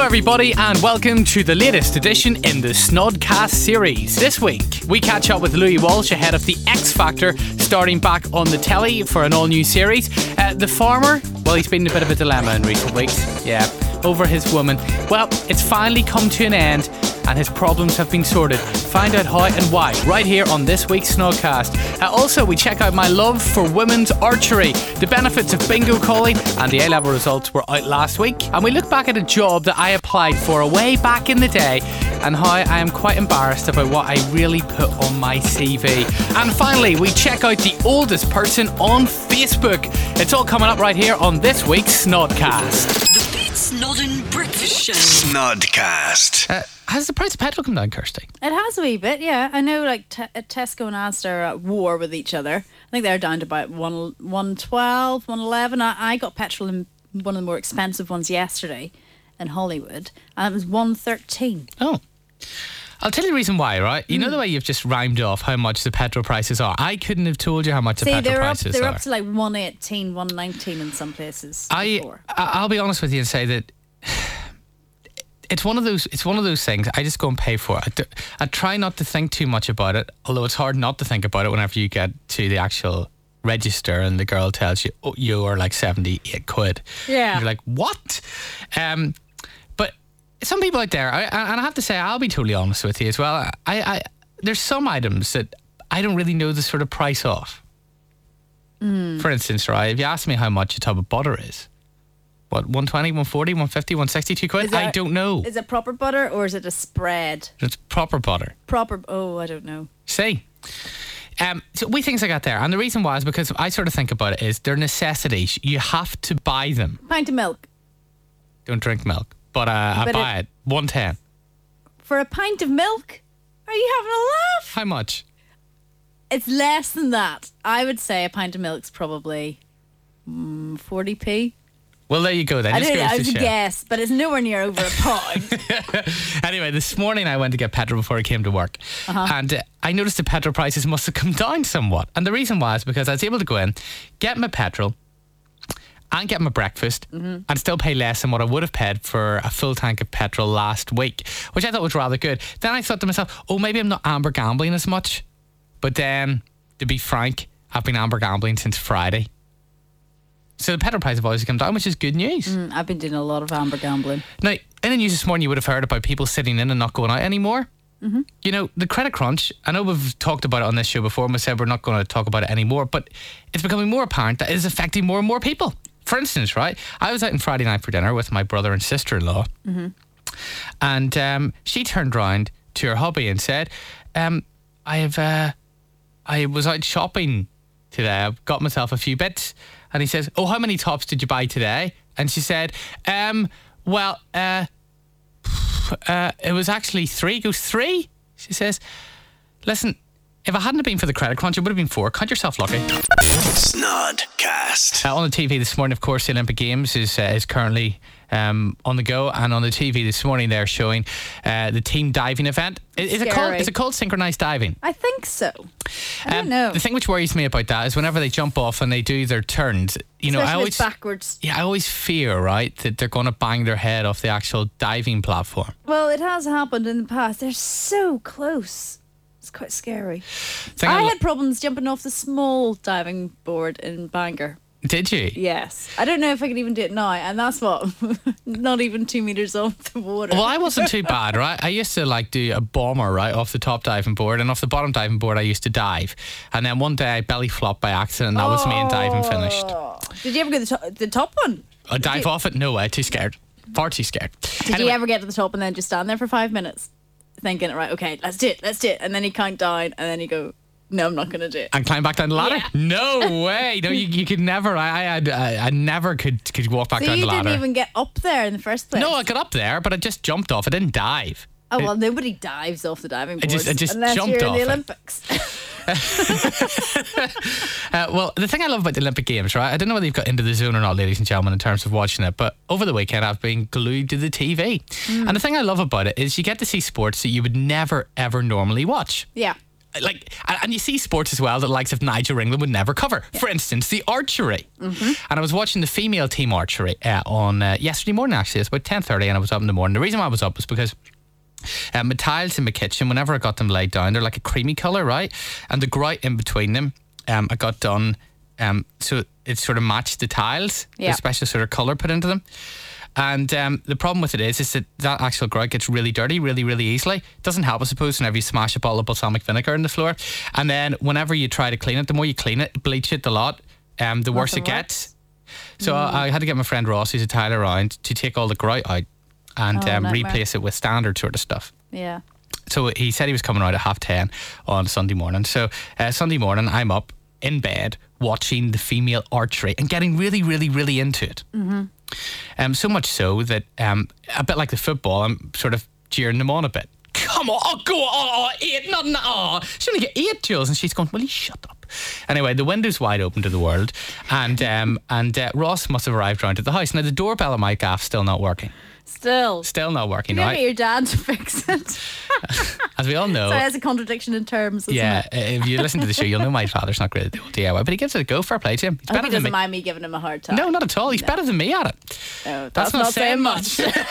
everybody, and welcome to the latest edition in the Snodcast series. This week, we catch up with Louis Walsh ahead of the X Factor starting back on the telly for an all-new series. The farmer, well, he's been in a bit of a dilemma in recent weeks. Yeah, over his woman. Well, it's finally come to an end, and his problems have been sorted. Find out how and why right here on this week's Snodcast. Also, we check out my love for women's archery, the benefits of bingo calling, and the A-level results were out last week. And we look back at a job that I applied for way back in the day and how I am quite embarrassed about what I really put on my CV. And finally, we check out the oldest person on Facebook. It's all coming up right here on this week's Snodcast. The Beats Noddin' Breakfast Show. Snodcast. Has the price of petrol come down, Kirsty? It has a wee bit, yeah. I know, like Tesco and Asda are at war with each other. I think they're down to about 112, 111. I got petrol in one of the more expensive ones yesterday in Hollywood, and it was 113. Oh. I'll tell you the reason why, right? You know the way you've just rhymed off how much the petrol prices are? I couldn't have told you how much the petrol prices are. They're up to like 118, 119 in some places. I'll be honest with you and say that it's one of those things. I just go and pay for it. I try not to think too much about it, although it's hard not to think about it whenever you get to the actual register and the girl tells you, oh, you are like 78 quid. Yeah. And you're like, what? But some people out there, and I have to say, I'll be totally honest with you as well. There's some items that I don't really know the sort of price of. For instance, right, if you ask me how much a tub of butter is, what, 120, 140, 150, 162 quid? I don't know. Is it proper butter or is it a spread? It's proper butter. I don't know. See? So we things like that there. And the reason why is because I sort of think about it is they're necessities. You have to buy them. Pint of milk. Don't drink milk. But I buy it. 110. For a pint of milk? Are you having a laugh? How much? It's less than that. I would say a pint of milk's probably 40p. Well, there you go then. I don't know, I was a guess, but it's nowhere near over a pound. Anyway, this morning I went to get petrol before I came to work. And I noticed the petrol prices must have come down somewhat. And the reason why is because I was able to go in, get my petrol and get my breakfast and still pay less than what I would have paid for a full tank of petrol last week, which I thought was rather good. Then I thought to myself, oh, maybe I'm not amber gambling as much. But then, to be frank, I've been amber gambling since Friday. So the petrol price have always come down, which is good news. I've been doing a lot of amber gambling. Now, in the news this morning, you would have heard about people sitting in and not going out anymore. You know, the credit crunch, I know we've talked about it on this show before, and we said we're not going to talk about it anymore, but it's becoming more apparent that it is affecting more and more people. For instance, right, I was out on Friday night for dinner with my brother and sister-in-law, and she turned round to her hubby and said, I was out shopping today. I've got myself a few bits. And he says, oh, how many tops did you buy today? And she said, it was actually 3. He goes, 3? She says, listen, if it hadn't been for the credit crunch, it would have been 4. Count yourself lucky. Snodcast. On the TV this morning, of course, the Olympic Games is currently on the go, and on the TV this morning they're showing the team diving event. Is it called synchronized diving? I think so. I don't know. The thing which worries me about that is whenever they jump off and they do their turns, I always backwards. Yeah, I always fear, right, that they're going to bang their head off the actual diving platform. Well, it has happened in the past. They're so close. It's quite scary. I had problems jumping off the small diving board in Bangor. Did you? Yes. I don't know if I could even do it now, and that's what, not even 2 meters off the water. Well, I wasn't too bad, right? I used to do a bomber, right, off the top diving board, and off the bottom diving board I used to dive. And then one day I belly flopped by accident, and that was me and diving finished. Did you ever get the top one? I dive off it? No way, too scared. Far too scared. Did you ever get to the top and then just stand there for 5 minutes thinking, right, okay, let's do it. And then you count down, and then you go, no, I'm not going to do it. And climb back down the ladder? Yeah. No way. No, you could never. I never could walk back down the ladder. So you didn't even get up there in the first place? No, I got up there, but I just jumped off. I didn't dive. Oh, well, nobody dives off the diving board. I just unless jumped you're off in the it. Olympics. Well, the thing I love about the Olympic Games, right? I don't know whether you've got into the zone or not, ladies and gentlemen, in terms of watching it, but over the weekend I've been glued to the TV. And the thing I love about it is you get to see sports that you would never, ever normally watch. Yeah. and you see sports as well that the likes of Nigel England would never cover. For instance, the archery. And I was watching the female team archery on yesterday morning, actually. It's about 10:30 and I was up in the morning. The reason why I was up was because my tiles in my kitchen, whenever I got them laid down, they're like a creamy colour, right? And the grout in between them, I got done so it sort of matched the tiles. Yeah. A special sort of colour put into them. And the problem with it is that actual grout gets really dirty really, really easily. It doesn't help, I suppose, whenever you smash a bottle of balsamic vinegar in the floor. And then whenever you try to clean it, the more you clean it, bleach it a lot, the worse it gets. So I had to get my friend Ross, who's a tiler around, to take all the grout out and replace it with standard sort of stuff. Yeah. So he said he was coming out at 10:30 on Sunday morning. So Sunday morning, I'm up in bed watching the female archery and getting really, really, really into it. So much so that a bit like the football, I'm sort of cheering them on a bit. Come on, go on, 8, nothing. She only get 8, Jules, and she's going, will you shut up? Anyway, the window's wide open to the world, and Ross must have arrived round at the house. Now the doorbell at my gaff's still not working. Still not working, you right? get your dad to fix it. As we all know. So that's a contradiction in terms, isn't Yeah, it? if you listen to the show, you'll know my father's not great at the old DIY, but he gives it a go. Fair play to him. He's I hope better he than doesn't me. mind me giving him a hard time. No, not at all. He's better than me at it. Oh, that's not saying much.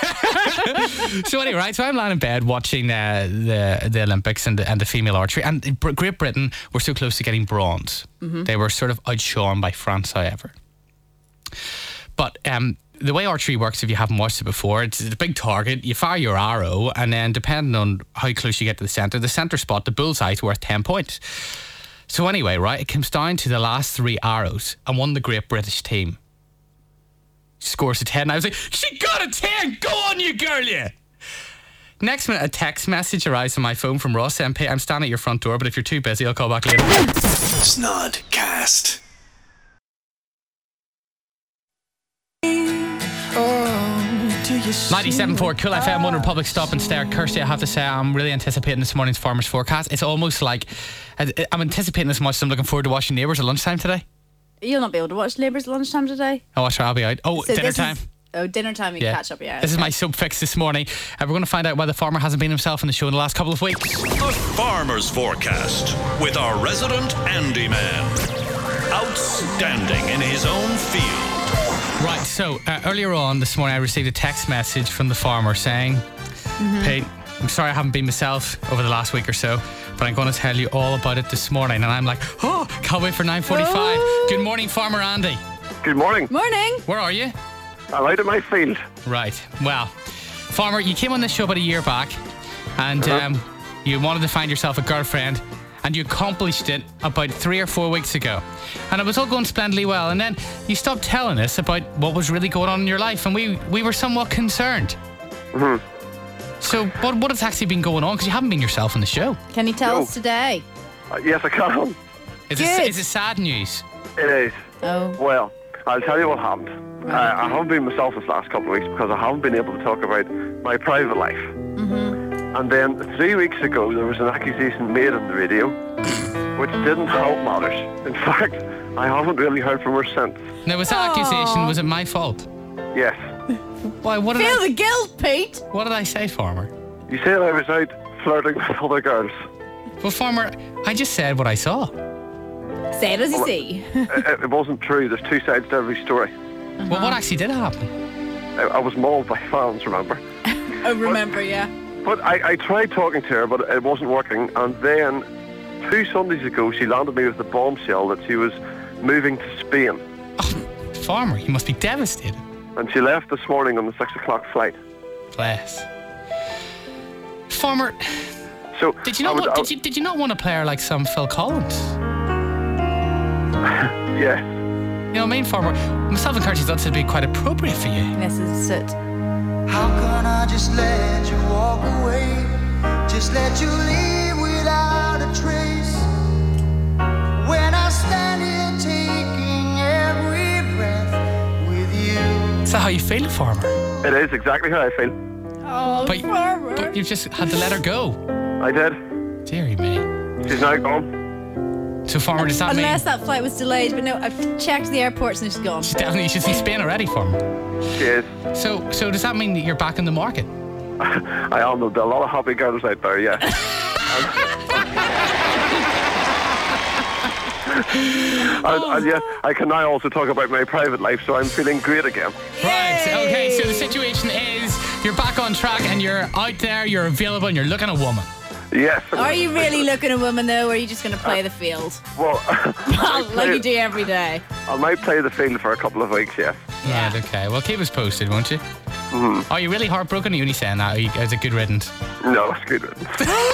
So anyway, right, so I'm lying in bed watching the Olympics and the female archery, and Great Britain were so close to getting bronze. They were sort of outshone by France, however. But the way archery works, if you haven't watched it before, it's a big target. You fire your arrow, and then depending on how close you get to the centre spot, the bullseye is worth 10 points. So anyway, right, it comes down to the last 3 arrows, and one of the Great British team scores a 10. And I was like, she got a 10! Go on, you girl, you! Next minute, a text message arrives on my phone from Ross MP. I'm standing at your front door, but if you're too busy, I'll call back later. Snodcast. 97.4 Cool FM, One Republic, Stop and Stare. Kirsty, I have to say, I'm really anticipating this morning's Farmers Forecast. It's almost like I'm anticipating this much, so I'm looking forward to watching Neighbours at lunchtime today. You'll not be able to watch Neighbours at lunchtime today. Oh, sure, I'll be out. Oh, So dinner this time. Dinner time, you catch up, yeah. This is my sub fix this morning. We're going to find out why the farmer hasn't been himself in the show in the last couple of weeks. The Farmer's Forecast with our resident Andy Man. Outstanding in his own field. Right, so earlier on this morning I received a text message from the farmer saying, Pete, I'm sorry I haven't been myself over the last week or so, but I'm going to tell you all about it this morning. And I'm like, oh, can't wait for 9:45. Oh. Good morning, Farmer Andy. Good morning. Morning. Where are you? I'm out of my field. Right, well, Farmer, you came on this show about a year back, and you wanted to find yourself a girlfriend, and you accomplished it about 3 or 4 weeks ago. And it was all going splendidly well, and then you stopped telling us about what was really going on in your life, and we were somewhat concerned. So what has actually been going on? Because you haven't been yourself on the show. Can you tell No. us today? Yes, I can. Is Good. it sad news? It is. Oh. Well, I'll tell you what happened. I haven't been myself this last couple of weeks because I haven't been able to talk about my private life. And then 3 weeks ago, there was an accusation made on the radio, which didn't help matters. In fact, I haven't really heard from her since. Now, was that accusation, was it my fault? Yes. Why? What did Feel the guilt, Pete. What did I say, Farmer? You said I was out flirting with other girls. Well, Farmer, I just said what I saw. Say it as you see. It wasn't true. There's 2 sides to every story. Well, what actually did happen? I was mauled by fans, remember? I remember, yeah. But I tried talking to her, but it wasn't working. And then 2 Sundays ago, she landed me with the bombshell that she was moving to Spain. Farmer, you must be devastated. And she left this morning on the 6 o'clock flight. Bless. Farmer, So did you not want a player like some Phil Collins? Yes. You know what I mean, Farmer? Myself and Kirsty thought it'd be quite appropriate for you. This is it. How can I just let you walk away? Just let you leave without a trace. When I stand here taking every breath with you. Is that how you feel, Farmer? It is exactly how I feel. Oh, Farmer. But you've just had to let her go. I did. Dearie me. She's now gone. So, Farmer, does that Unless mean... that flight was delayed, but no, I've checked the airports and she's gone. Definitely, you should see Spain already, Farmer. She is. So does that mean that you're back in the market? I am. There's a lot of happy girls out there, yeah. And yet, I can now also talk about my private life, so I'm feeling great again. Right, okay, so the situation is you're back on track and you're out there, you're available, and you're looking at a woman. Yes. Are you really looking at a woman though, or are you just going to play the field? Well, Like you do every day. I might play the field for a couple of weeks, yes. Right, okay. Well, keep us posted, won't you? Mm-hmm. Are you really heartbroken, or are you only saying that? Is it good riddance? No, it's good riddance.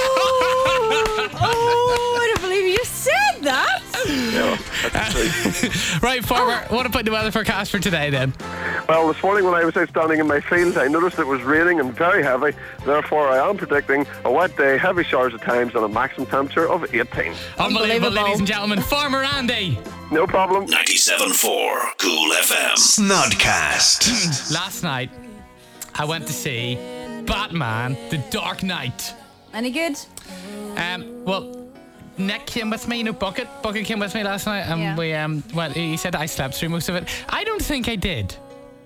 Oh, I don't believe you just said that. No, that's true. Right, Farmer, what about the weather forecast for today then? Well, this morning when I was out standing in my field, I noticed it was raining and very heavy. Therefore, I am predicting a wet day, heavy showers at times, and a maximum temperature of 18. Unbelievable, ladies and gentlemen. Farmer Andy. No problem. 97.4 Cool FM. Snodcast. Last night, I went to see Batman: The Dark Knight. Any good? Well, Nick came with me, Bucket. Bucket came with me last night, and we well, he said I slept through most of it. I don't think I did.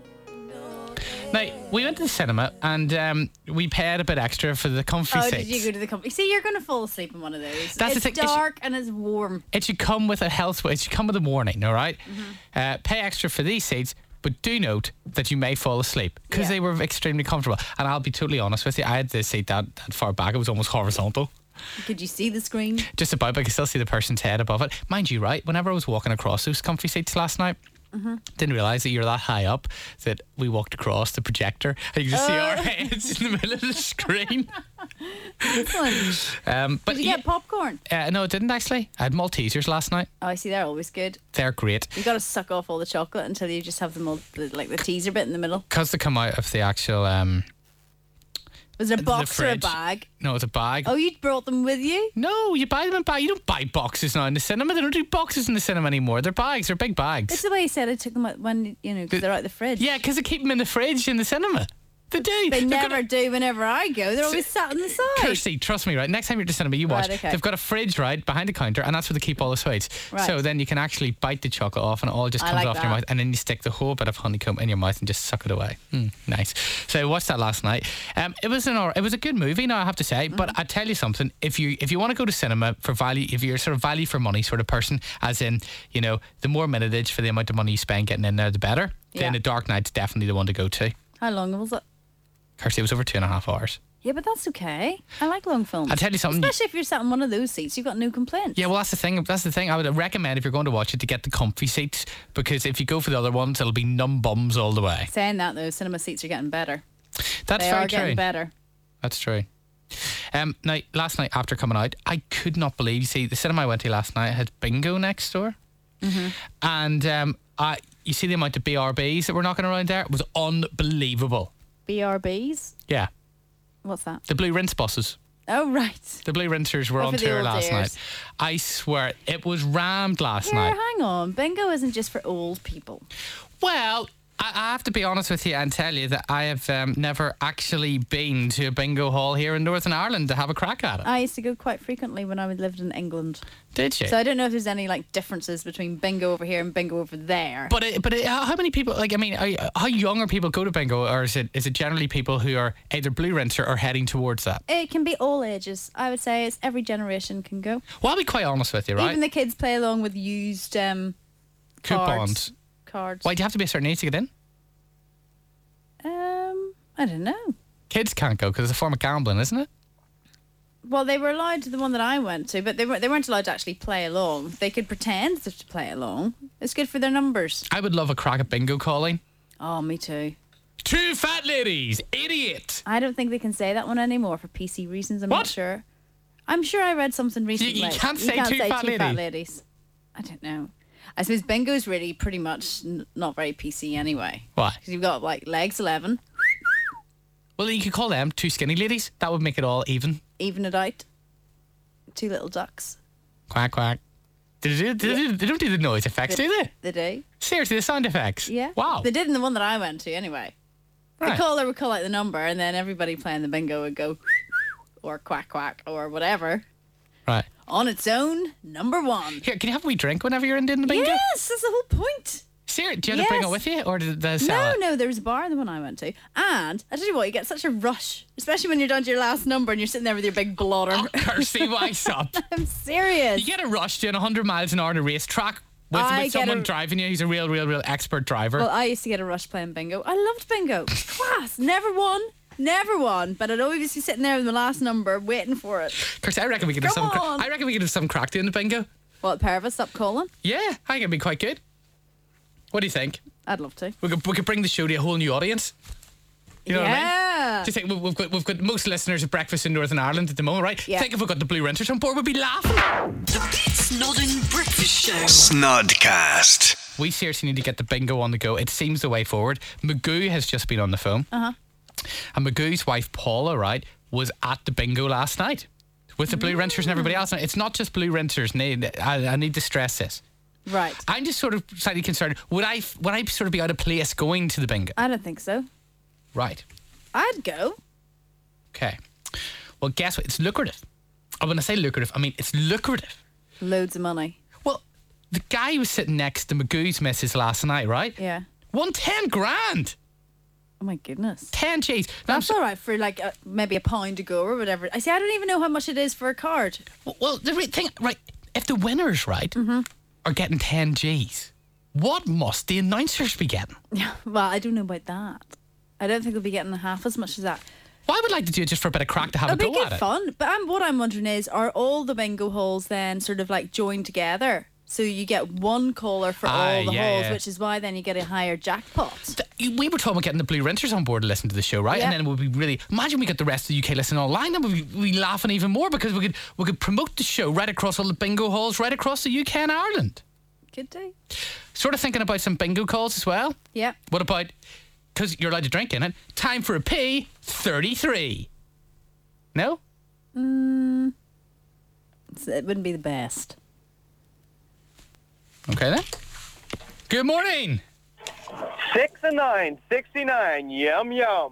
Now, we went to the cinema and we paid a bit extra for the comfy seats. Did you go to the comfy? See, you're going to fall asleep in one of those. That's it's the thing. Dark and it's warm. It should come with a health. It should come with a warning, all right? Pay extra for these seats, but do note that you may fall asleep because they were extremely comfortable. And I'll be totally honest with you, I had the seat that far back. It was almost horizontal. Could you see the screen? Just about, but I could still see the person's head above it. Mind you, right, whenever I was walking across those comfy seats last night, didn't realise that you're that high up that we walked across the projector and you can just see our heads in the middle of the screen. Excellent. But Did you get popcorn? No, it didn't actually. I had Maltesers last night. Oh, I see. They're always good. They're great. You got to suck off all the chocolate until you just have like the teaser bit in the middle. Because they come out of the actual... Was it a box or a fridge. bag? No, it's a bag. Oh, you brought them with you? No, you buy them in bags. You don't buy boxes now in the cinema. They don't do boxes in the cinema anymore. They're bags. They're big bags. It's the way you said I took them out when, because they're out the fridge. Yeah, because they keep them in the fridge in the cinema. They do. They never do whenever I go. They're always sat on the side. Kirsty, trust me, right? Next time you're at the cinema, you watch. Right, okay. They've got a fridge, right, behind the counter, and that's where they keep all the sweets. Right. So then you can actually bite the chocolate off, and it all just I comes like off your that. mouth, and then you stick the whole bit of honeycomb in your mouth and just suck it away. Nice. So I watched that last night. It was a good movie, now I have to say. But I tell you something: if you want to go to cinema for value, if you're sort of value for money sort of person, as in the more minutage for the amount of money you spend getting in there, the better. Then The Dark Knight's definitely the one to go to. How long was it? Kirsty, it was over 2.5 hours. Yeah, but that's okay. I like long films. I'll tell you something. Especially if you're sat in one of those seats, you've got no complaints. Yeah, well, that's the thing. I would recommend if you're going to watch it to get the comfy seats, because if you go for the other ones, it'll be numb bums all the way. Saying that, though, cinema seats are getting better. That's they very are true. getting better. That's true. Now, last night after coming out, I could not believe. You see, the cinema I went to last night had bingo next door, and you see the amount of BRBs that were knocking around there. It was unbelievable. BRBs? Yeah, What's that? the blue rinse buses. Oh, right. The Blue Rinsers were Oh, on for the tour old last dears. night. I swear, it was rammed last Here, night. hang on. Bingo isn't just for old people. Well, I have to be honest with you and tell you that I have never actually been to a bingo hall here in Northern Ireland to have a crack at it. I used to go quite frequently when I lived in England. Did you? So I don't know if there's any differences between bingo over here and bingo over there. But how many people, how young are people go to bingo, or is it generally people who are either Blue Rinser or heading towards that? It can be all ages. I would say it's every generation can go. Well, I'll be quite honest with you, right? Even the kids play along with used Coupons. Cards. Why do you have to be a certain age to get in? I don't know. Kids can't go because it's a form of gambling, isn't it? Well, they were allowed to the one that I went to, but they weren't allowed to actually play along. They could pretend to play along. It's good for their numbers. I would love a crack at bingo calling. Oh, me too. Two fat ladies, idiot. I don't think they can say that one anymore for PC reasons. I'm not What? sure. I'm sure I read something recently. you can't say two fat ladies. I don't know. I suppose bingo's really pretty much not very PC anyway. Why? Because you've got legs 11, Well, you could call them two skinny ladies. That would make it all even. even it out. Two little ducks. Quack, quack. They don't do the noise effects, do they? They do. Seriously, the sound effects? Yeah. Wow. They did in the one that I went to anyway. Right. The caller would call out the number and then everybody playing the bingo would go or quack quack or whatever. Right. On its own, number one. Here, can you have a wee drink whenever you're in doing the bingo? Yes, that's the whole point. serious? Do you have to bring it Yes. with you, or did they sell No, it? no, there was a bar in the one I went to. And I tell you what, you get such a rush, especially when you're down to your last number and you're sitting there with your big blotter. Oh, Kirsty, wise up. I'm serious. You get a rush doing 100 miles an hour on a racetrack with someone driving you. He's a real expert driver. Well, I used to get a rush playing bingo. I loved bingo. Class. Never won. But I'd always be sitting there with my last number, waiting for it. Kirsty, I reckon we could have Come some. on. I reckon we could have some crack doing the bingo. Well, the pair of us stop calling. Yeah, I think it'd be quite good. What do you think? I'd love to. We could bring the show to a whole new audience. You know what I mean? Yeah. Do you think we've got most listeners of Breakfast in Northern Ireland at the moment, right? Yeah. Think if we got the Blue Renters on board, we'd be laughing. The Snodden Breakfast Show. Snodcast. We seriously need to get the bingo on the go. It seems the way forward. Magoo has just been on the phone. Uh-huh. And Magoo's wife, Paula, right, was at the bingo last night with the Blue Renters and everybody else. Now, it's not just Blue Renters. I need to stress this. Right. I'm just sort of slightly concerned. Would I sort of be out of place going to the bingo? I don't think so. Right. I'd go. Okay. Well, guess what? It's lucrative. And when I say lucrative, I mean it's lucrative. Loads of money. Well, the guy who was sitting next to Magoo's missus last night, right? Yeah. Won 10 grand. Oh my goodness. 10 G's. Now, That's all right for like maybe a pound to go or whatever. I don't even know how much it is for a card. well, the thing, right, if the winners, right, are getting 10 G's, what must the announcers be getting? Yeah. Well, I don't know about that. I don't think they'll be getting half as much as that. Well, I would like to do it just for a bit of crack to have It'll a be go good at it. fun. But what I'm wondering is, are all the bingo holes then sort of like joined together? So you get one caller for all the yeah, holes, yeah. which is why then you get a higher jackpot. We were talking about getting the Blue Renters on board to listen to the show, right? Yeah. And then it would be really... Imagine we got the rest of the UK listening online, and we'd be laughing even more because we could promote the show right across all the bingo halls right across the UK and Ireland. Good day. Sort of thinking about some bingo calls as well. Yeah. What about... Because you're allowed to drink in it. Time for a P33. No? It wouldn't be the best. Okay then. Good morning. 6 and 9, 69. Yum yum.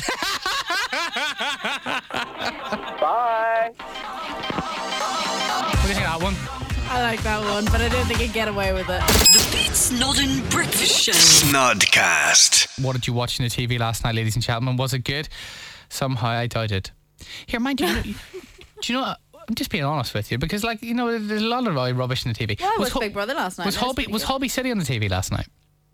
Bye. What do you think of that one? I like that one, but I don't think you'd get away with it. The Snodden Breakfast Show. Snodcast. What did you watch on the TV last night, ladies and gentlemen? Was it good? Somehow I doubt it. Here, mind you, do you know what? I'm just being honest with you because, like, you know, there's a lot of rubbish in the TV. Well, I watched Big Brother last night. Was That was Holby pretty good. Holby City on the TV last night?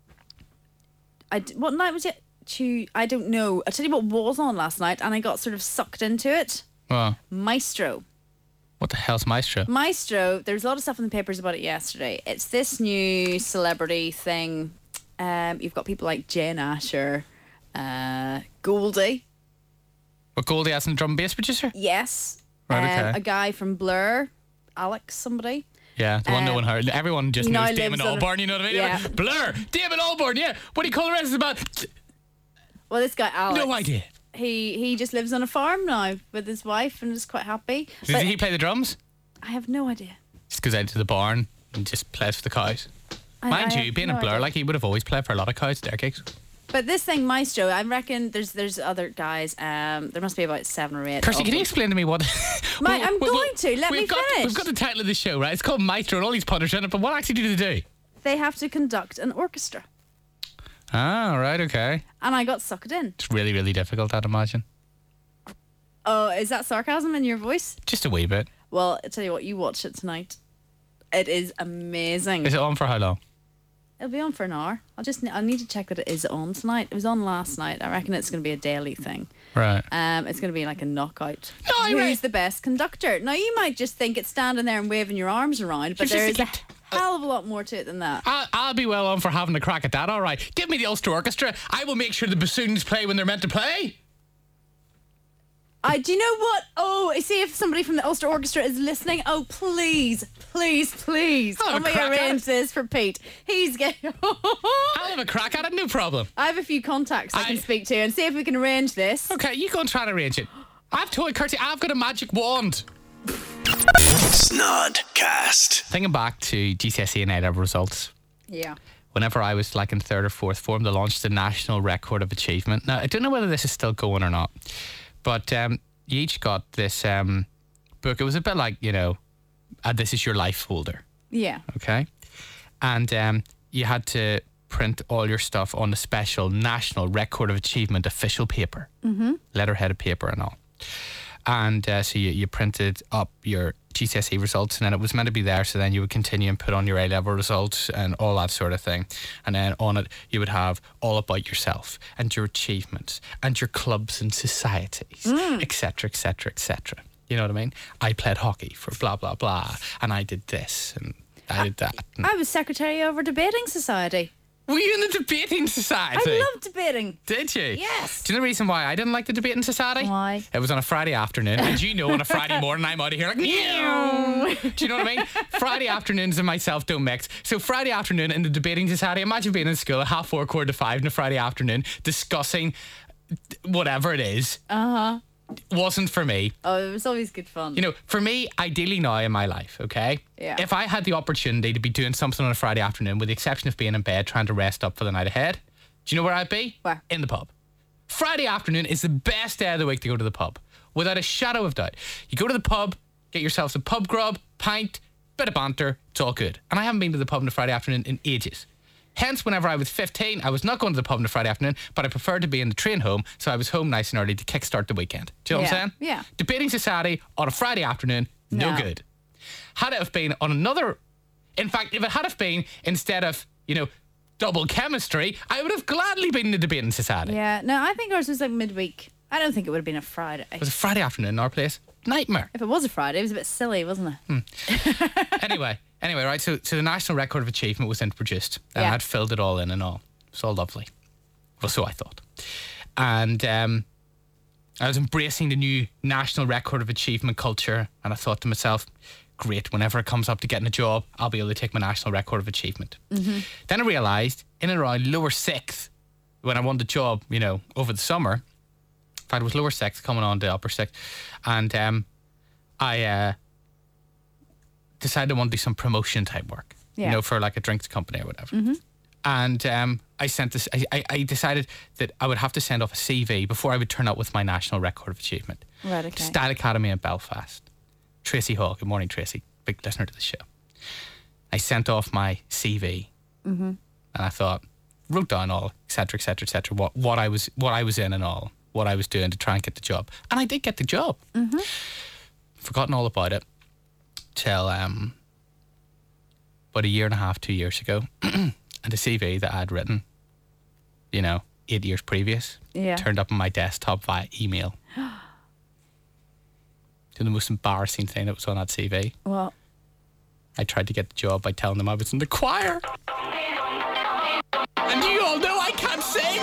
What night was it? I don't know. I'll tell you what was on last night, and I got sort of sucked into it. Well, Maestro. what the hell's Maestro? Maestro, there's a lot of stuff in the papers about it yesterday. It's this new celebrity thing. You've got people like Jane Asher, Goldie. What, Goldie as a drum and bass producer? Yes. Right, okay. A guy from Blur, Alex somebody. Yeah, the one no one heard. Everyone just he now knows Damon lives on a- Albarn, you know what I mean? Yeah. Blur! Damon Albarn, yeah! What do you call the rest of about? Well, this guy Alex. No idea. He just lives on a farm now with his wife and is quite happy. Did he play the drums? I have no idea. Just goes out to the barn and just plays for the cows. Mind you, being a Blur, like, he would have always played for a lot of cows at their gigs. But this thing, Maestro, I reckon there's other guys. There must be about 7 or 8. Kirsty, of can you them. explain to me what... I'm going to. Let me finish. We've got the title of the show, right? It's called Maestro and all these punters in it, but what actually do they do? They have to conduct an orchestra. Ah, right, okay. And I got sucked in. It's really, really difficult, I'd imagine. Oh, is that sarcasm in your voice? Just a wee bit. Well, I'll tell you what, you watch it tonight. It is amazing. Is it on for how long? It'll be on for an hour. I need to check that it is on tonight. It was on last night. I reckon it's going to be a daily thing. Right. It's going to be like a knockout. No, Who's the best conductor? Now, you might just think it's standing there and waving your arms around, but You're there just is a hell of a lot more to it than that. I'll be well on for having a crack at that, all right. Give me the Ulster Orchestra. I will make sure the bassoons play when they're meant to play. Do you know what? Oh, see if somebody from the Ulster Orchestra is listening. Oh, please, please, please. I'll have Can a we crack at arrange it. this for Pete? He's getting... I'll have a crack at it, no problem. I have a few contacts I can speak to and see if we can arrange this. Okay, you go and try to arrange it. I've told Kirsty I've got a magic wand. Snodcast. Thinking back to GCSE and A-level results, Yeah. whenever I was like in 3rd or 4th form, they launched the National Record of Achievement. Now, I don't know whether this is still going or not, but you each got this book. It was a bit like, you know, This Is Your Life folder. Yeah. Okay. And you had to print all your stuff on the special National Record of Achievement official paper, letterheaded paper and all. And so you printed up your GCSE results, and then it was meant to be there, so then you would continue and put on your A-level results and all that sort of thing. And then on it, you would have all about yourself and your achievements and your clubs and societies, etc., etc., etc. You know what I mean? I played hockey for blah, blah, blah, and I did this and I did that. I was secretary of a debating society. Were you in the debating society? I love debating. Did you? Yes. Do you know the reason why I didn't like the debating society? Why? It was on a Friday afternoon, and you know on a Friday morning I'm out of here like, meow. Do you know what I mean? Friday afternoons and myself don't mix. So Friday afternoon in the debating society, imagine being in school at 4:30, 4:45 on a Friday afternoon discussing whatever it is. Wasn't for me. Oh, it was always good fun. You know, for me, ideally now in my life, okay? Yeah. If I had the opportunity to be doing something on a Friday afternoon, with the exception of being in bed trying to rest up for the night ahead, do you know where I'd be? Where? In the pub. Friday afternoon is the best day of the week to go to the pub, without a shadow of doubt. You go to the pub, get yourself some pub grub, pint, bit of banter, it's all good. And I haven't been to the pub on a Friday afternoon in ages. Hence, whenever I was 15, I was not going to the pub on a Friday afternoon, but I preferred to be in the train home, so I was home nice and early to kickstart the weekend. Do you know what I'm saying? Yeah. Debating society on a Friday afternoon, no good. Had it have been on another... In fact, if it had have been instead of, you know, double chemistry, I would have gladly been in the debating society. Yeah, no, I think ours was like midweek. I don't think it would have been a Friday. It was a Friday afternoon in our place. Nightmare. If it was a Friday, it was a bit silly, wasn't it? Anyway, right, so the National Record of Achievement was introduced. I had filled it all in and all. It was all lovely. Well, so I thought. And I was embracing the new National Record of Achievement culture, and I thought to myself, great, whenever it comes up to getting a job, I'll be able to take my National Record of Achievement. Then I realised, in and around lower sixth, when I won the job, you know, over the summer, in fact, it was lower sixth coming on to upper sixth, and I decided I want to do some promotion type work, you know, for like a drinks company or whatever. And I sent this. I decided that I would have to send off a CV before I would turn up with my National Record of Achievement. Right, okay. Style Academy in Belfast. Tracy Hall. Good morning, Tracy. Big listener to the show. I sent off my CV, and I thought, wrote down all, etc., etc., etc., what I was in and all, what I was doing to try and get the job, and I did get the job. Forgotten all about it till about a year and a half, 2 years ago, and the CV that I'd written, you know, 8 years previous, turned up on my desktop via email. The most embarrassing thing that was on that CV. Well, I tried to get the job by telling them I was in the choir. And you all know I can't sing.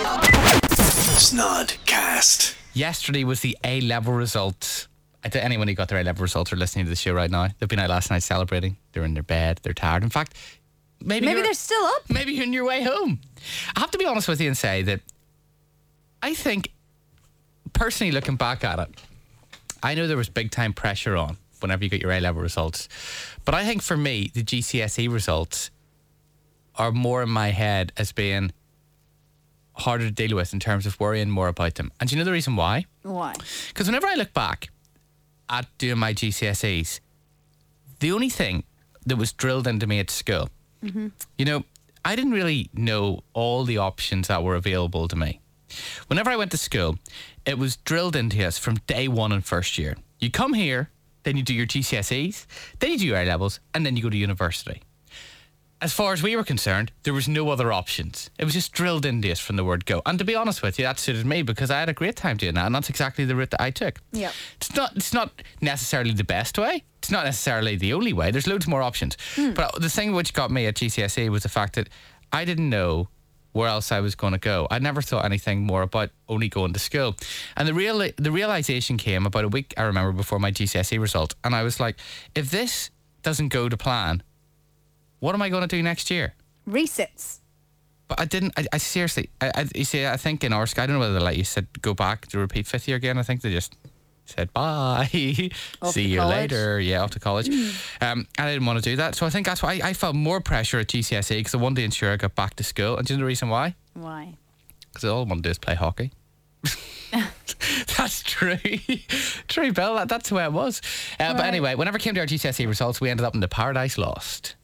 Snodcast. Yesterday was the A-level results. I think anyone who got their A-level results are listening to the show right now. They've been out last night celebrating. They're in their bed. They're tired. In fact, maybe they're still up. Maybe you're on your way home. I have to be honest with you and say that I think, personally looking back at it, I know there was big time pressure on whenever you get your A-level results. But I think for me, the GCSE results are more in my head as being harder to deal with in terms of worrying more about them. And do you know the reason why? Why? Because whenever I look back at doing my GCSEs, the only thing that was drilled into me at school, you know, I didn't really know all the options that were available to me. Whenever I went to school, it was drilled into us from day one in first year. You come here, then you do your GCSEs, then you do your A-levels, and then you go to university. As far as we were concerned, there was no other options. It was just drilled into us from the word go. And to be honest with you, that suited me because I had a great time doing that, and that's exactly the route that I took. Yeah. It's not necessarily the best way. It's not necessarily the only way. There's loads more options. But the thing which got me at GCSE was the fact that I didn't know where else I was going to go. I never thought anything more about only going to school. And the realisation came about a week, I remember, before my GCSE result. And I was like, if this doesn't go to plan, what am I going to do next year? Resits. But I didn't, I seriously, you see, I think in Orsk, I don't know whether they let you go back to repeat fifth year again. I think they just said bye. See you later. Yeah, off to college. And I didn't want to do that. So I think that's why I felt more pressure at GCSE because I wanted to ensure I got back to school. And do you know the reason why? Why? Because all I want to do is play hockey. That's true. True, Bill. That's the way it was. But anyway, whenever it came to our GCSE results, we ended up in the Paradise Lost.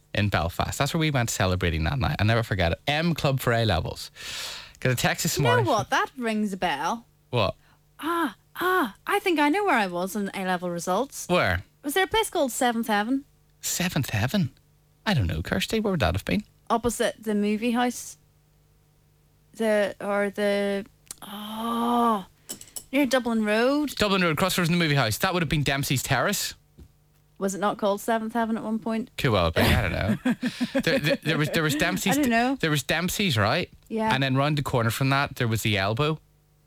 in Belfast. That's where we went celebrating that night. I'll never forget it. M Club for A levels. Got a text this You morning. know what? That rings a bell. What? I think I know where I was in A-level results. Where? Was there a place called Seventh Heaven? Seventh Heaven? I don't know, Kirsty. Where would that have been? Opposite the movie house. Near Dublin Road. Dublin Road, crossroads in the movie house. That would have been Dempsey's Terrace. Was it not called Seventh Heaven at one point? Could well have been. I don't know. there was Dempsey's. I don't know. There was Dempsey's, right? Yeah. And then round the corner from that, there was the Elbow.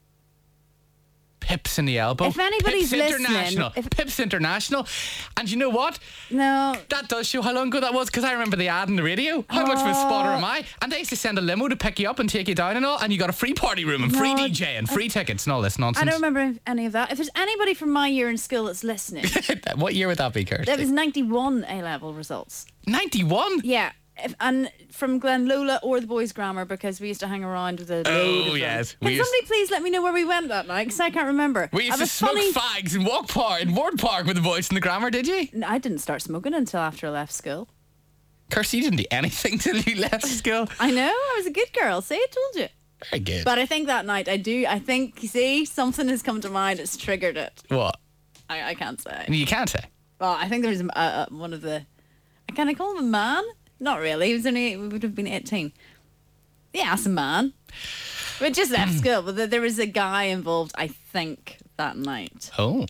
Pips in the Elbow. If anybody's Pips listening, International. Pips International. And you know what? No. That does show how long ago that was, because I remember the ad on the radio. How much of a spotter am I? And they used to send a limo to pick you up and take you down and all, and you got a free party room and free No, DJ and free tickets and all this nonsense. I don't remember any of that. If there's anybody from my year in school that's listening, What year would that be, Kirsty? that was 91 A-level results. 91? Yeah. And from Glenlola or the Boys' Grammar, because we used to hang around with a load of them. yes. Can somebody please let me know where we went that night? Because I can't remember. We used I to have a smoke funny... fags in Ward Park with the boys in the grammar, did you? No, I didn't start smoking until after I left school. Kirsty, you didn't do anything till you left school. I know, I was a good girl. See, I told you. Very good. But I think that night I think, you see, something has come to mind. It's triggered it. What? I can't say. You can't say. Well, I think there's one of the... Can I call him a man? Not really. He would have been 18. Yeah, it's a man. We just left school, but there was a guy involved, I think, that night. Oh.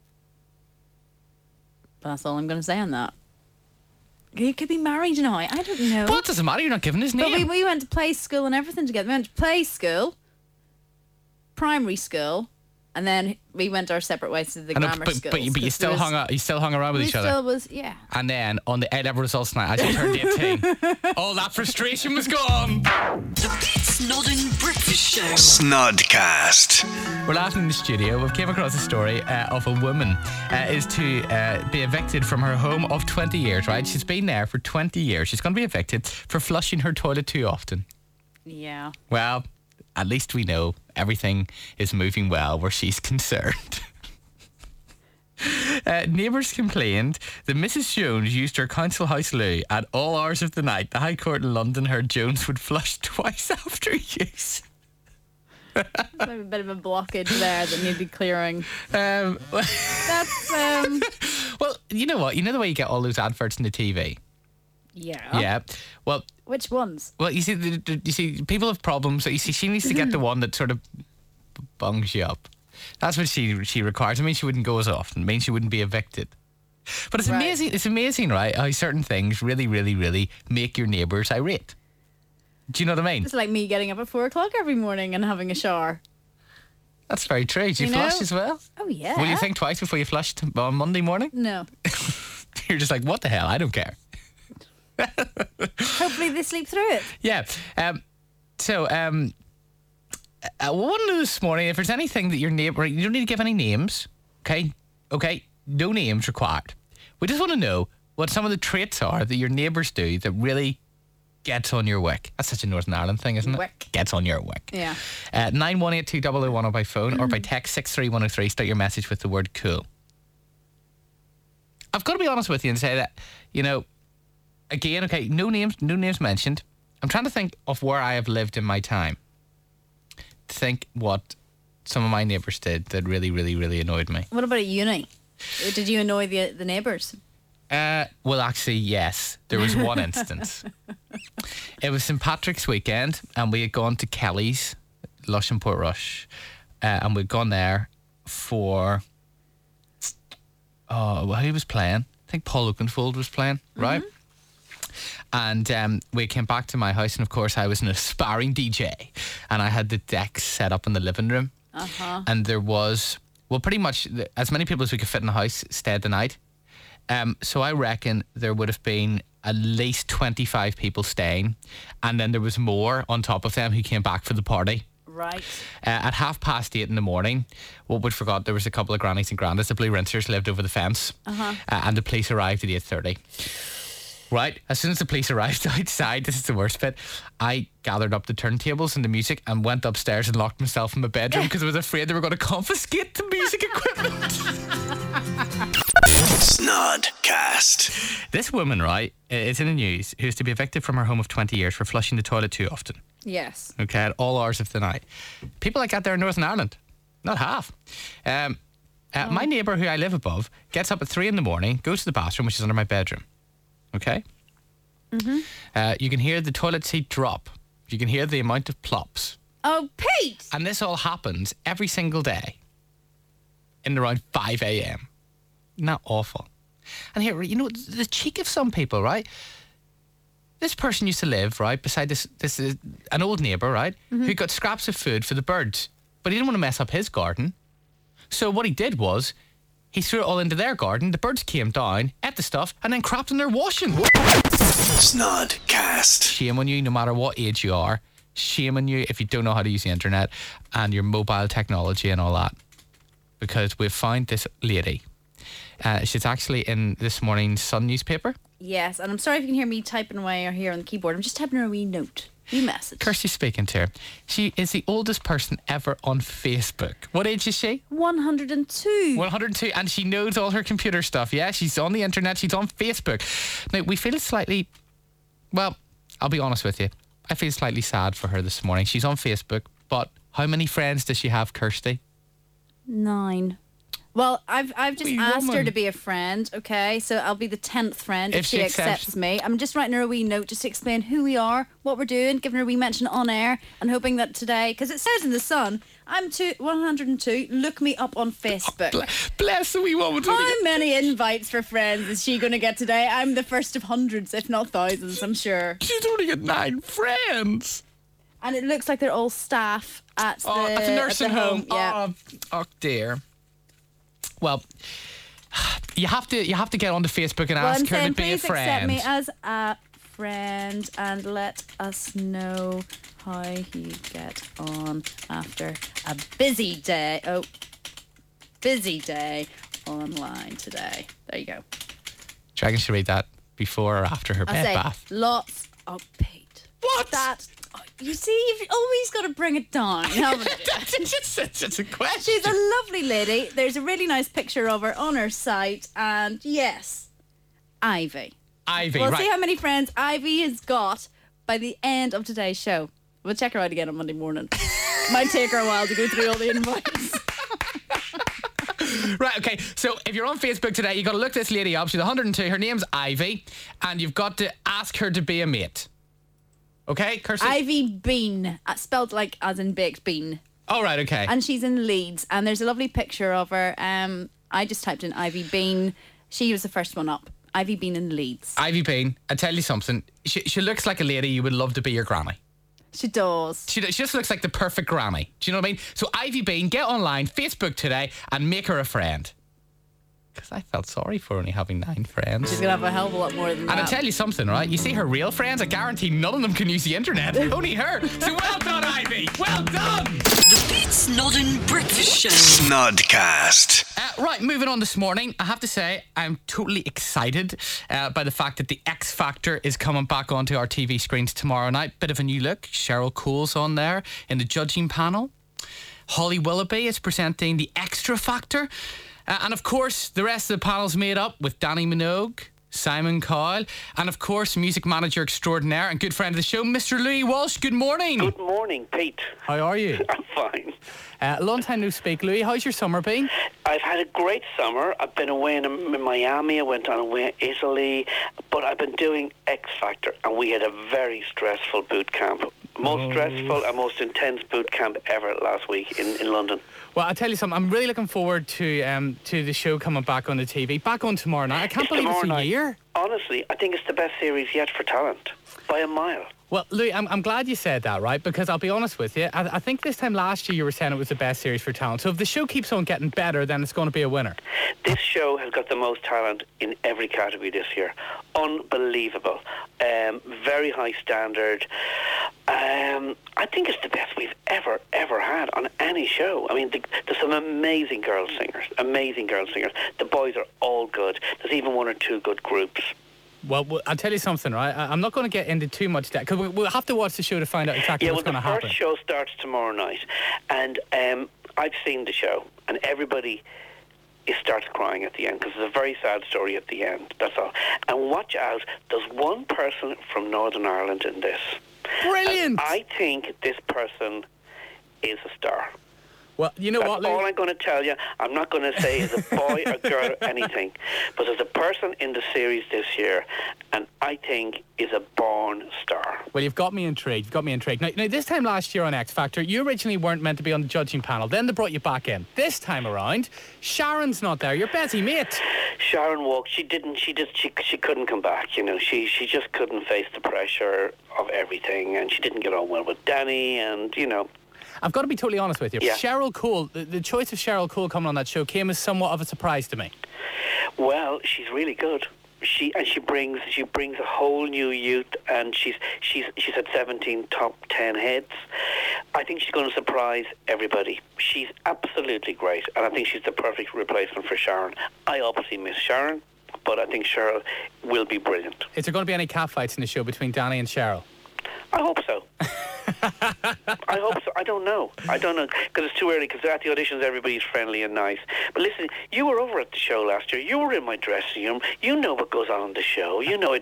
But that's all I'm going to say on that. He could be married now. I don't know. Well, it doesn't matter. You're not giving his But name. we went to play school and everything together. We went to play school, primary school, and then we went our separate ways to the I know, grammar but schools. you still hung out. You still hung around with We each other. still was, yeah. And then on the A-level results night, as you turned 18, all that frustration was gone. The Pete Snodden Breakfast Show. Snodcast. We're laughing in the studio. We've came across a story of a woman is to be evicted from her home of 20 years, right? She's been there for 20 years. She's going to be evicted for flushing her toilet too often. Yeah. Well, at least we know everything is moving well where she's concerned. Neighbours complained that Mrs. Jones used her council house loo at all hours of the night. The High Court in London heard Jones would flush twice after use. There's a bit of a blockage there that needed clearing. Well, you know what? You know the way you get all those adverts in the TV? Yeah. Yeah. Well, Which ones? you see, people have problems. So you see, she needs to get the one that sort of bungs you up. That's what she requires. I mean, she wouldn't go as often. It means she wouldn't be evicted. But it's Right. amazing. It's amazing, right? How certain things really, really, really make your neighbours irate. Do you know what I mean? It's like me getting up at 4 o'clock every morning and having a shower. That's very true. Do you You know? flush as well? Oh, yeah. Will you think twice before you flush on Monday morning? No. You're just like, what the hell? I don't care. Hopefully they sleep through it. Yeah. I want to know this morning if there's anything that your neighbour, you don't need to give any names, okay? Okay, no names required. We just want to know what some of the traits are that your neighbours do that really gets on your wick. That's such a Northern Ireland thing, isn't it? Wick. Gets on your wick. Yeah. 9182010 by phone or by text 63103. Start your message with the word cool. I've got to be honest with you and say that, you know, again, okay, no names mentioned. I'm trying to think of where I have lived in my time. To think what some of my neighbours did that really, really, really annoyed me. What about at uni? Did you annoy the neighbours? Well, actually, yes. There was one instance. It was St. Patrick's weekend, and we had gone to Kelly's, Lush and Portrush, and we'd gone there for... Oh, well, who was playing? I think Paul Oakenfold was playing, right? And we came back to my house, and of course I was an aspiring DJ, and I had the decks set up in the living room. And there was, well, pretty much as many people as we could fit in the house stayed the night. So I reckon there would have been at least 25 people staying, and then there was more on top of them who came back for the party. Right. At 8:30 in the morning, what we forgot, there was a couple of grannies and grandads. The Blue Rinsers lived over the fence, and the police arrived at 8:30. Right, as soon as the police arrived outside, this is the worst bit, I gathered up the turntables and the music and went upstairs and locked myself in my bedroom because I was afraid they were going to confiscate the music equipment. Snodcast. This woman, right, is in the news who's to be evicted from her home of 20 years for flushing the toilet too often. Yes. Okay, at all hours of the night. People like that there in Northern Ireland. Not half. My neighbour who I live above gets up at 3 a.m, goes to the bathroom, which is under my bedroom. Okay? You can hear the toilet seat drop. You can hear the amount of plops. Oh, Pete! And this all happens every single day in around 5 a.m. Isn't that awful? And here, you know, the cheek of some people, right? This person used to live, right, beside this is an old neighbour, right, who got scraps of food for the birds. But he didn't want to mess up his garden. So what he did was, he threw it all into their garden, the birds came down, ate the stuff, and then crapped in their washing. Snodcast. Shame on you, no matter what age you are. Shame on you if you don't know how to use the internet and your mobile technology and all that. Because we've found this lady. She's actually in this morning's Sun newspaper. Yes, and I'm sorry if you can hear me typing away or here on the keyboard. I'm just typing her a wee note, wee message. Kirsty's speaking to her. She is the oldest person ever on Facebook. What age is she? 102. 102, and she knows all her computer stuff. Yeah, she's on the internet, she's on Facebook. Now, we feel slightly, well, I'll be honest with you. I feel slightly sad for her this morning. She's on Facebook, but how many friends does she have, Kirsty? 9. Well, I've just Wee asked her woman. to be a friend, okay? So I'll be the 10th friend if she accepts- accepts me. I'm just writing her a wee note just to explain who we are, what we're doing, giving her a wee mention on air, and hoping that today, because it says in the Sun, I'm 102, look me up on Facebook. Bless the wee woman. How many invites for friends is she going to get today? I'm the first of hundreds, if not thousands, I'm sure. She's only got 9 friends. And it looks like they're all staff at the, At the nursing home. Yeah. Oh dear. Well, you have to get onto Facebook and Well, ask I'm her saying, to be a please accept friend. me as a friend and let us know how you get on after a busy day. Oh, busy day online today. There you go. Do you reckon she'll read that before or after her I'll bed say bath? lots of Pete. What? That. You see, you've always got to bring it down, haven't you? It's a question. She's a lovely lady. There's a really nice picture of her on her site. And yes, Ivy. Ivy, We'll right. see how many friends Ivy has got by the end of today's show. We'll check her out again on Monday morning. Might take her a while to go through all the invites. Right, okay. So if you're on Facebook today, you got to look this lady up. She's 102. Her name's Ivy. And you've got to ask her to be a mate. Okay, Kirsty? Ivy Bean, spelled like as in baked bean. Oh, right, okay. And she's in Leeds. And there's a lovely picture of her. I just typed in Ivy Bean. She was the first one up. Ivy Bean in Leeds. Ivy Bean, I tell you something. She looks like a lady you would love to be your granny. She does. She just looks like the perfect granny. Do you know what I mean? So Ivy Bean, get online, Facebook today, and make her a friend. Because I felt sorry for only having 9 friends. She's going to have a hell of a lot more than And that. I'll tell you something, right? You see her real friends, I guarantee none of them can use the internet. Only her. So well done, Ivy. Well done. The Pete Snodden Breakfast Show. Snodcast. Right, moving on this morning. I have to say, I'm totally excited by the fact that the X Factor is coming back onto our TV screens tomorrow night. Bit of a new look. Cheryl Cole's on there in the judging panel. Holly Willoughby is presenting the Extra Factor. And of course, the rest of the panel's made up with Danny Minogue, Simon Cowell, and of course, music manager extraordinaire and good friend of the show, Mr. Louis Walsh. Good morning. Good morning, Pete. How are you? I'm fine. Long time no speak, Louis. How's your summer been? I've had a great summer. I've been away in Miami. I went on away in Italy. But I've been doing X Factor, and we had a very stressful boot camp. Most stressful and most intense boot camp ever last week in London. Well, I'll tell you something. I'm really looking forward to the show coming back on the TV. Back on tomorrow night. I can't believe it's a year. Honestly, I think it's the best series yet for talent. By a mile. Well, Louis, I'm glad you said that, right? Because I'll be honest with you. I think this time last year you were saying it was the best series for talent. So if the show keeps on getting better, then it's going to be a winner. This show has got the most talent in every category this year. Unbelievable. Very high standard. I think it's the best we've ever had on any show. I mean, there's some amazing girl singers. The boys are all good. There's even 1 or 2 good groups. Well, I'll tell you something, right? I'm not going to get into too much depth, because we'll have to watch the show to find out exactly what's going to happen. The first show starts tomorrow night, and I've seen the show, and everybody starts crying at the end, because it's a very sad story at the end. That's all. And watch out, there's one person from Northern Ireland in this. Brilliant! And I think this person is a star. Well, you know what, That's all I'm going to tell you. I'm not going to say is a boy or girl or anything. But there's a person in the series this year, and I think is a born star. Well, you've got me intrigued. Now, this time last year on X Factor, you originally weren't meant to be on the judging panel. Then they brought you back in. This time around, Sharon's not there. Your busy mate. Sharon walked. She couldn't come back. You know, she just couldn't face the pressure of everything, and she didn't get on well with Danny, and you know. I've got to be totally honest with you. Yeah. Cheryl Cole, the choice of Cheryl Cole coming on that show came as somewhat of a surprise to me. Well, she's really good. She brings a whole new youth, and she's had 17 top 10 hits. I think she's going to surprise everybody. She's absolutely great, and I think she's the perfect replacement for Sharon. I obviously miss Sharon, but I think Cheryl will be brilliant. Is there going to be any catfights in the show between Danny and Cheryl? I hope so. I hope so. I don't know, because it's too early, because at the auditions everybody's friendly and nice. But listen, you were over at the show last year. You were in my dressing room. You know what goes on in the show. You know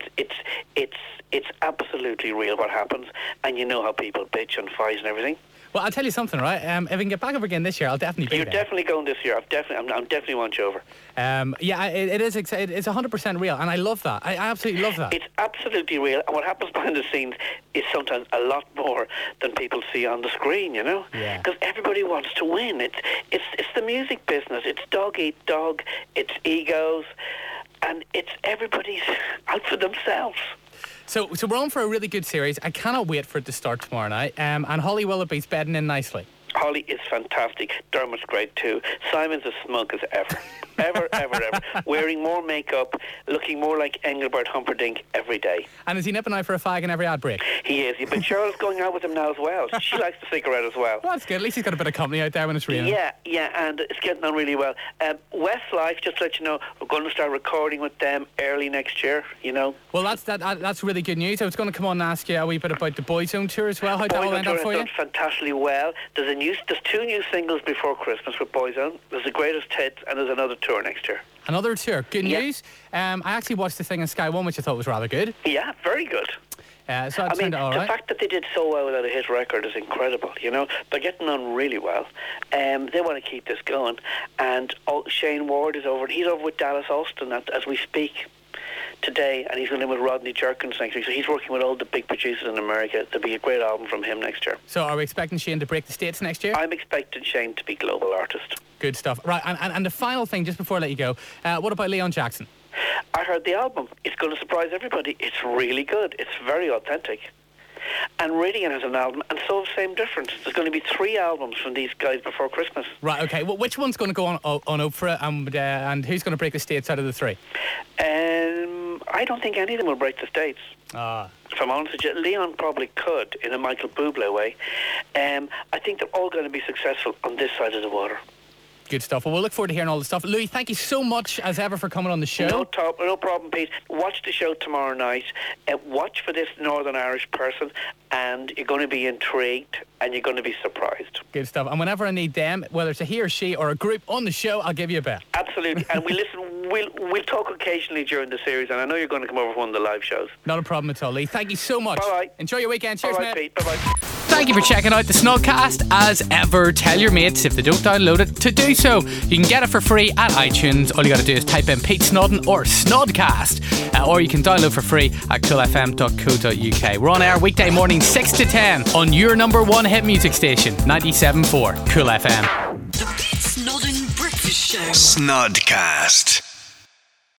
it's absolutely real what happens, and you know how people bitch and fight and everything. Well, I'll tell you something, right? If I can get back over again this year, I'll definitely be You're there. definitely going this year. I'm definitely want you over. Yeah, it is. It's 100% real, and I love that. I absolutely love that. It's absolutely real, and what happens behind the scenes is sometimes a lot more than people see on the screen. You know, Yeah. because everybody wants to win. It's the music business. It's dog eat dog. It's egos, and it's everybody's out for themselves. So we're on for a really good series. I cannot wait for it to start tomorrow night. And Holly Willoughby's bedding in nicely. Holly is fantastic. Dermot's great too. Simon's as smug as ever. Ever. Wearing more makeup, looking more like Engelbert Humperdinck every day. And is he nipping out for a fag in every ad break? He is. But Cheryl's going out with him now as well. She likes the cigarette as well. Well, that's good. At least he's got a bit of company out there when it's raining. Yeah, and it's getting on really well. Westlife, just to let you know, we're going to start recording with them early next year, you know. Well, that's really good news. I was going to come on and ask you a wee bit about the Boyzone tour as well. How'd that all end up for you? Boyzone tour has done fantastically well. There's 2 new singles before Christmas with Boyzone. There's the greatest hits, and there's another tour next year. Another tour. Good news. I actually watched the thing on Sky One, which I thought was rather good. Yeah, very good. So I mean, the fact that they did so well without a hit record is incredible. You know, they're getting on really well. They want to keep this going. And Shane Ward is over. He's over with Dallas Austin as we speak today, and he's going in with Rodney Jerkins next week. So he's working with all the big producers in America. There'll be a great album from him next year. So are we expecting Shane to break the States next year? I'm expecting Shane to be global artist. Good stuff. Right, and the final thing, just before I let you go, what about Leon Jackson? I heard the album. It's going to surprise everybody. It's really good. It's very authentic. And Radiant has an album, and so Same Difference. There's going to be 3 albums from these guys before Christmas. Right, okay. Well, which one's going to go on Oprah, and who's going to break the States out of the 3? I don't think any of them will break the States. If I'm honest with you, Leon probably could in a Michael Bublé way. I think they're all going to be successful on this side of the water. Good stuff. Well, we'll look forward to hearing all the stuff. Louis, thank you so much as ever for coming on the show. No problem, Pete. Watch the show tomorrow night. Watch for this Northern Irish person, and you're going to be intrigued and you're going to be surprised. Good stuff. And whenever I need them, whether it's a he or she or a group on the show, I'll give you a bet. Absolutely. And we'll talk occasionally during the series, and I know you're going to come over for one of the live shows. Not a problem at all, Lee. Thank you so much. Bye-bye. Enjoy your weekend. Cheers, Bye-bye, mate. Pete. Bye-bye. Thank you for checking out the Snodcast. As ever, tell your mates if they don't download it to do so. You can get it for free at iTunes. All you got to do is type in Pete Snodden or Snodcast, or you can download for free at coolfm.co.uk. We're on air weekday morning 6 to 10 on your number 1 hit music station, 97.4 Cool FM. The Pete Snodden Breakfast Show. Snodcast.